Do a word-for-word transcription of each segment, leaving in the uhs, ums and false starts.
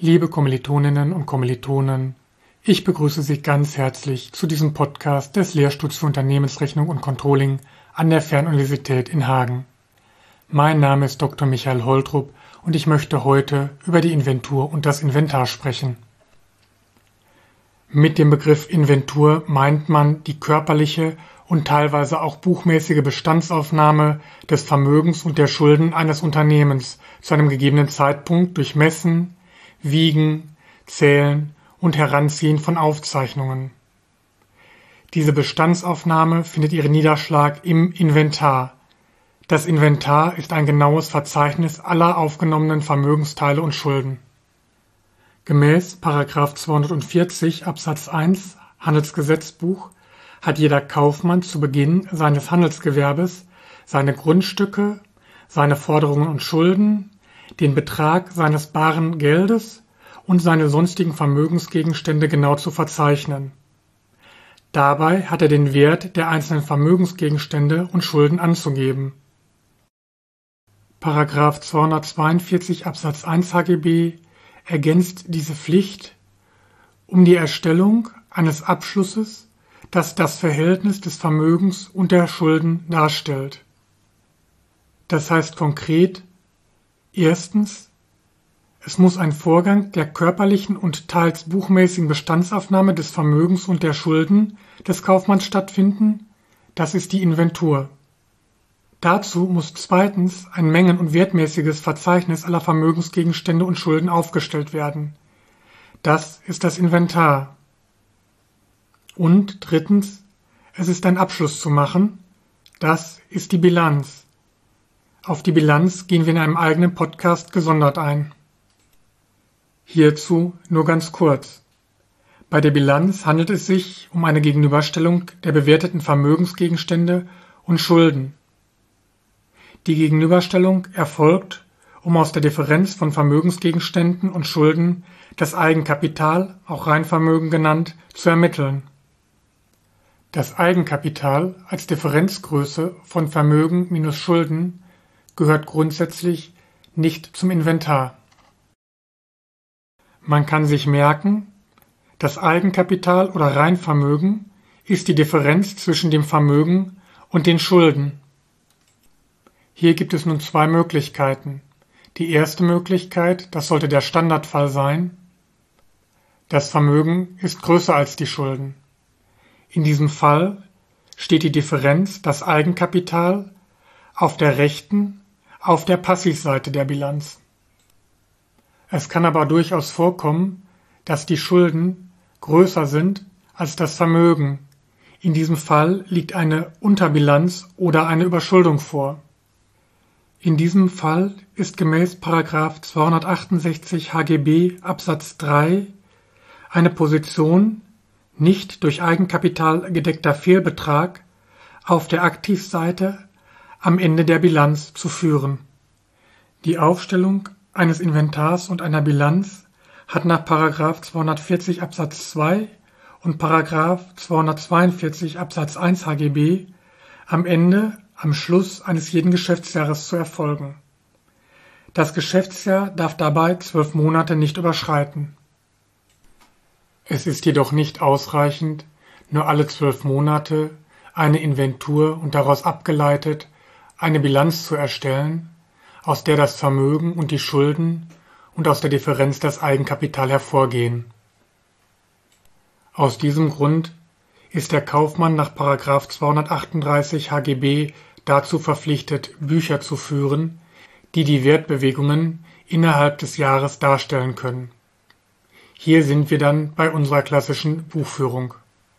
Liebe Kommilitoninnen und Kommilitonen, ich begrüße Sie ganz herzlich zu diesem Podcast des Lehrstuhls für Unternehmensrechnung und Controlling an der Fernuniversität in Hagen. Mein Name ist Doktor Michael Holtrup und ich möchte heute über die Inventur und das Inventar sprechen. Mit dem Begriff Inventur meint man die körperliche und teilweise auch buchmäßige Bestandsaufnahme des Vermögens und der Schulden eines Unternehmens zu einem gegebenen Zeitpunkt durch Messen, Wiegen, Zählen und Heranziehen von Aufzeichnungen. Diese Bestandsaufnahme findet ihren Niederschlag im Inventar. Das Inventar ist ein genaues Verzeichnis aller aufgenommenen Vermögensteile und Schulden. Gemäß Paragraph zweihundertvierzig Absatz eins Handelsgesetzbuch hat jeder Kaufmann zu Beginn seines Handelsgewerbes seine Grundstücke, seine Forderungen und Schulden, den Betrag seines baren Geldes und seine sonstigen Vermögensgegenstände genau zu verzeichnen. Dabei hat er den Wert der einzelnen Vermögensgegenstände und Schulden anzugeben. Paragraph zweihundertzweiundvierzig Absatz eins H G B ergänzt diese Pflicht um die Erstellung eines Abschlusses, das das Verhältnis des Vermögens und der Schulden darstellt. Das heißt konkret, erstens, es muss ein Vorgang der körperlichen und teils buchmäßigen Bestandsaufnahme des Vermögens und der Schulden des Kaufmanns stattfinden, das ist die Inventur. Dazu muss zweitens ein mengen- und wertmäßiges Verzeichnis aller Vermögensgegenstände und Schulden aufgestellt werden. Das ist das Inventar. Und drittens, es ist ein Abschluss zu machen, das ist die Bilanz. Auf die Bilanz gehen wir in einem eigenen Podcast gesondert ein. Hierzu nur ganz kurz. Bei der Bilanz handelt es sich um eine Gegenüberstellung der bewerteten Vermögensgegenstände und Schulden. Die Gegenüberstellung erfolgt, um aus der Differenz von Vermögensgegenständen und Schulden das Eigenkapital, auch Reinvermögen genannt, zu ermitteln. Das Eigenkapital als Differenzgröße von Vermögen minus Schulden gehört grundsätzlich nicht zum Inventar. Man kann sich merken, das Eigenkapital oder Reinvermögen ist die Differenz zwischen dem Vermögen und den Schulden. Hier gibt es nun zwei Möglichkeiten. Die erste Möglichkeit, das sollte der Standardfall sein, das Vermögen ist größer als die Schulden. In diesem Fall steht die Differenz, das Eigenkapital, auf der rechten, auf der Passivseite der Bilanz. Es kann aber durchaus vorkommen, dass die Schulden größer sind als das Vermögen. In diesem Fall liegt eine Unterbilanz oder eine Überschuldung vor. In diesem Fall ist gemäß Paragraph zweihundertachtundsechzig H G B Absatz drei eine Position nicht durch Eigenkapital gedeckter Fehlbetrag auf der Aktivseite am Ende der Bilanz zu führen. Die Aufstellung eines Inventars und einer Bilanz hat nach Paragraph zweihundertvierzig Absatz zwei und Paragraph zweihundertzweiundvierzig Absatz eins H G B am Ende, am Schluss eines jeden Geschäftsjahres zu erfolgen. Das Geschäftsjahr darf dabei zwölf Monate nicht überschreiten. Es ist jedoch nicht ausreichend, nur alle zwölf Monate eine Inventur und daraus abgeleitet eine Bilanz zu erstellen, aus der das Vermögen und die Schulden und aus der Differenz das Eigenkapital hervorgehen. Aus diesem Grund ist der Kaufmann nach Paragraph zweihundertachtunddreißig H G B dazu verpflichtet, Bücher zu führen, die die Wertbewegungen innerhalb des Jahres darstellen können. Hier sind wir dann bei unserer klassischen Buchführung.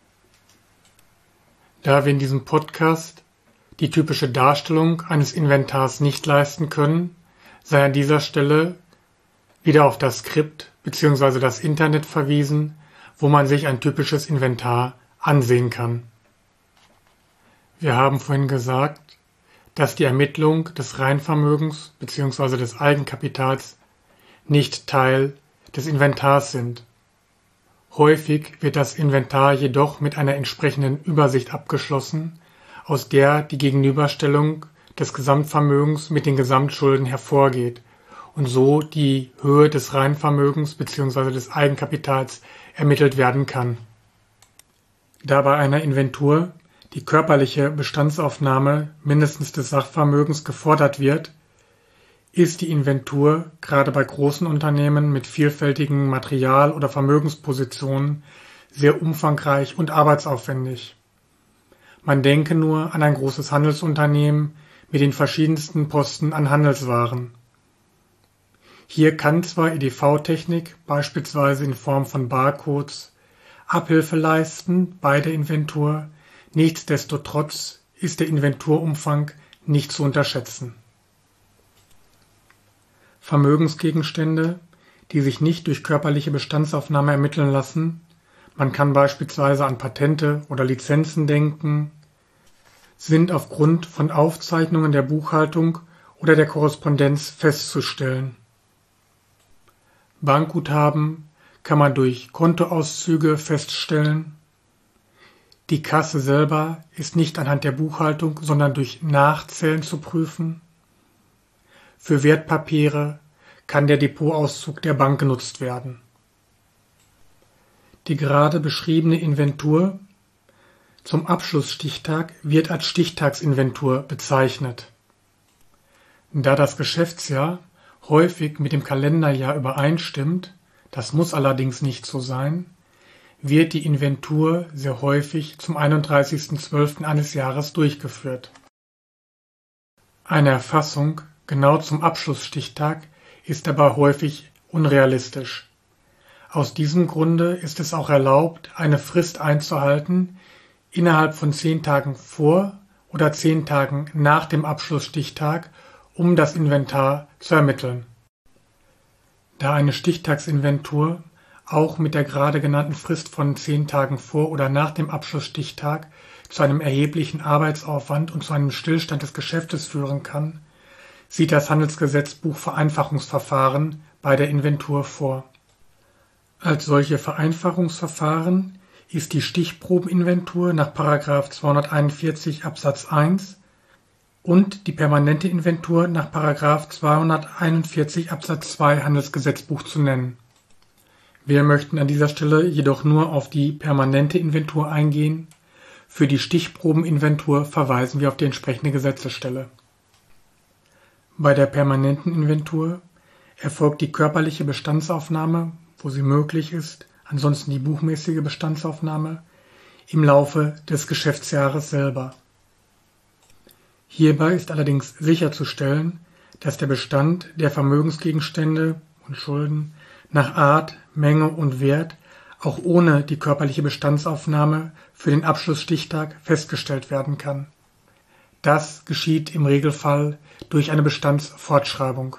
Da wir in diesem Podcast die typische Darstellung eines Inventars nicht leisten können, sei an dieser Stelle wieder auf das Skript bzw. das Internet verwiesen, wo man sich ein typisches Inventar ansehen kann. Wir haben vorhin gesagt, dass die Ermittlung des Reinvermögens bzw. des Eigenkapitals nicht Teil des Inventars sind. Häufig wird das Inventar jedoch mit einer entsprechenden Übersicht abgeschlossen, aus der die Gegenüberstellung des Gesamtvermögens mit den Gesamtschulden hervorgeht und so die Höhe des Reinvermögens bzw. des Eigenkapitals ermittelt werden kann. Da bei einer Inventur die körperliche Bestandsaufnahme mindestens des Sachvermögens gefordert wird, ist die Inventur gerade bei großen Unternehmen mit vielfältigen Material- oder Vermögenspositionen sehr umfangreich und arbeitsaufwendig. Man denke nur an ein großes Handelsunternehmen mit den verschiedensten Posten an Handelswaren. Hier kann zwar E D V-Technik, beispielsweise in Form von Barcodes, Abhilfe leisten bei der Inventur, nichtsdestotrotz ist der Inventurumfang nicht zu unterschätzen. Vermögensgegenstände, die sich nicht durch körperliche Bestandsaufnahme ermitteln lassen, man kann beispielsweise an Patente oder Lizenzen denken, sind aufgrund von Aufzeichnungen der Buchhaltung oder der Korrespondenz festzustellen. Bankguthaben kann man durch Kontoauszüge feststellen. Die Kasse selber ist nicht anhand der Buchhaltung, sondern durch Nachzählen zu prüfen. Für Wertpapiere kann der Depotauszug der Bank genutzt werden. Die gerade beschriebene Inventur zum Abschlussstichtag wird als Stichtagsinventur bezeichnet. Da das Geschäftsjahr häufig mit dem Kalenderjahr übereinstimmt, das muss allerdings nicht so sein, wird die Inventur sehr häufig zum einunddreißigsten zwölften eines Jahres durchgeführt. Eine Erfassung genau zum Abschlussstichtag ist dabei häufig unrealistisch. Aus diesem Grunde ist es auch erlaubt, eine Frist einzuhalten, innerhalb von zehn Tagen vor oder zehn Tagen nach dem Abschlussstichtag, um das Inventar zu ermitteln. Da eine Stichtagsinventur auch mit der gerade genannten Frist von zehn Tagen vor oder nach dem Abschlussstichtag zu einem erheblichen Arbeitsaufwand und zu einem Stillstand des Geschäftes führen kann, sieht das Handelsgesetzbuch Vereinfachungsverfahren bei der Inventur vor. Als solche Vereinfachungsverfahren ist die Stichprobeninventur nach Paragraph zweihunderteinundvierzig Absatz eins und die permanente Inventur nach Paragraph zweihunderteinundvierzig Absatz zwei Handelsgesetzbuch zu nennen. Wir möchten an dieser Stelle jedoch nur auf die permanente Inventur eingehen. Für die Stichprobeninventur verweisen wir auf die entsprechende Gesetzesstelle. Bei der permanenten Inventur erfolgt die körperliche Bestandsaufnahme, wo sie möglich ist, ansonsten die buchmäßige Bestandsaufnahme, im Laufe des Geschäftsjahres selber. Hierbei ist allerdings sicherzustellen, dass der Bestand der Vermögensgegenstände und Schulden nach Art, Menge und Wert auch ohne die körperliche Bestandsaufnahme für den Abschlussstichtag festgestellt werden kann. Das geschieht im Regelfall durch eine Bestandsfortschreibung.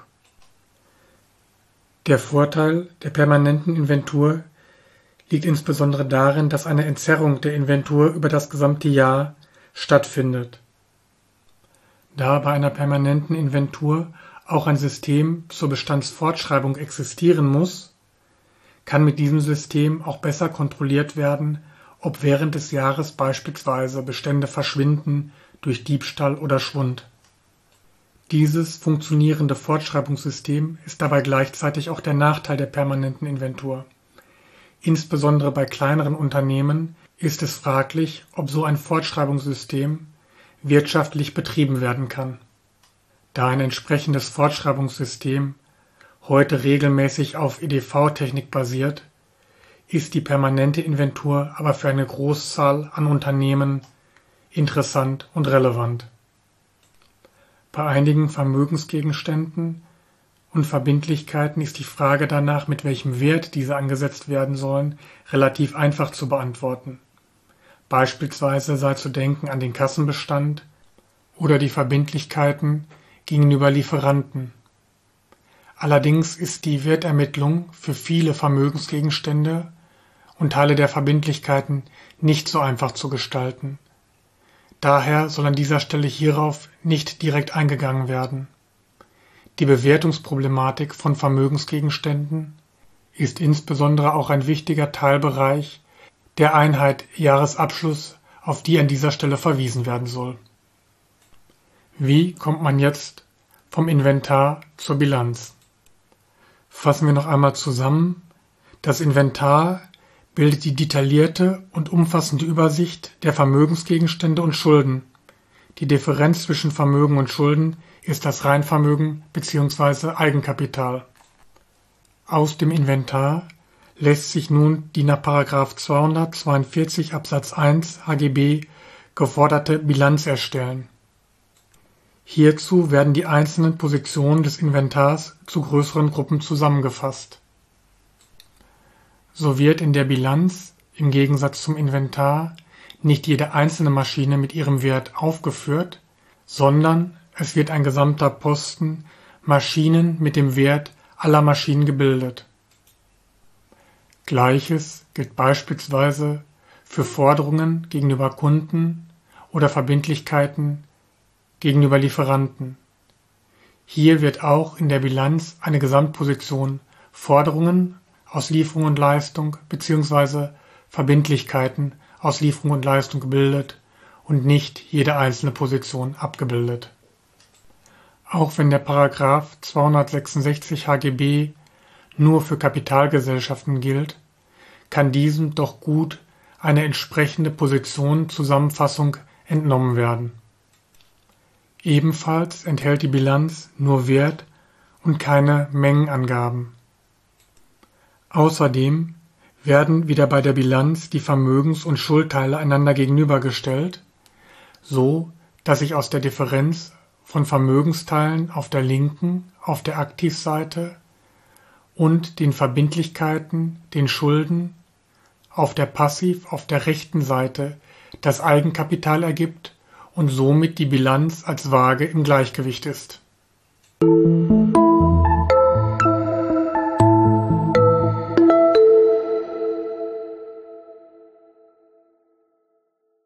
Der Vorteil der permanenten Inventur liegt insbesondere darin, dass eine Entzerrung der Inventur über das gesamte Jahr stattfindet. Da bei einer permanenten Inventur auch ein System zur Bestandsfortschreibung existieren muss, kann mit diesem System auch besser kontrolliert werden, ob während des Jahres beispielsweise Bestände verschwinden durch Diebstahl oder Schwund. Dieses funktionierende Fortschreibungssystem ist dabei gleichzeitig auch der Nachteil der permanenten Inventur. Insbesondere bei kleineren Unternehmen ist es fraglich, ob so ein Fortschreibungssystem wirtschaftlich betrieben werden kann. Da ein entsprechendes Fortschreibungssystem heute regelmäßig auf E D V-Technik basiert, ist die permanente Inventur aber für eine Großzahl an Unternehmen interessant und relevant. Bei einigen Vermögensgegenständen und Verbindlichkeiten ist die Frage danach, mit welchem Wert diese angesetzt werden sollen, relativ einfach zu beantworten. Beispielsweise sei zu denken an den Kassenbestand oder die Verbindlichkeiten gegenüber Lieferanten. Allerdings ist die Wertermittlung für viele Vermögensgegenstände und Teile der Verbindlichkeiten nicht so einfach zu gestalten. Daher soll an dieser Stelle hierauf nicht direkt eingegangen werden. Die Bewertungsproblematik von Vermögensgegenständen ist insbesondere auch ein wichtiger Teilbereich der Einheit Jahresabschluss, auf die an dieser Stelle verwiesen werden soll. Wie kommt man jetzt vom Inventar zur Bilanz? Fassen wir noch einmal zusammen. Das Inventar bildet die detaillierte und umfassende Übersicht der Vermögensgegenstände und Schulden. Die Differenz zwischen Vermögen und Schulden ist das Reinvermögen bzw. Eigenkapital. Aus dem Inventar lässt sich nun die nach Paragraph zweihundertzweiundvierzig Absatz eins H G B geforderte Bilanz erstellen. Hierzu werden die einzelnen Positionen des Inventars zu größeren Gruppen zusammengefasst. So wird in der Bilanz, im Gegensatz zum Inventar, nicht jede einzelne Maschine mit ihrem Wert aufgeführt, sondern es wird ein gesamter Posten Maschinen mit dem Wert aller Maschinen gebildet. Gleiches gilt beispielsweise für Forderungen gegenüber Kunden oder Verbindlichkeiten gegenüber Lieferanten. Hier wird auch in der Bilanz eine Gesamtposition Forderungen aus Lieferung und Leistung bzw. Verbindlichkeiten aus Lieferung und Leistung gebildet und nicht jede einzelne Position abgebildet. Auch wenn der Paragraph zweihundertsechsundsechzig H G B nur für Kapitalgesellschaften gilt, kann diesem doch gut eine entsprechende Positionenzusammenfassung entnommen werden. Ebenfalls enthält die Bilanz nur Wert und keine Mengenangaben. Außerdem werden wieder bei der Bilanz die Vermögens- und Schuldteile einander gegenübergestellt, so dass sich aus der Differenz von Vermögensteilen auf der linken, auf der Aktivseite und den Verbindlichkeiten, den Schulden auf der Passiv, auf der rechten Seite das Eigenkapital ergibt und somit die Bilanz als Waage im Gleichgewicht ist.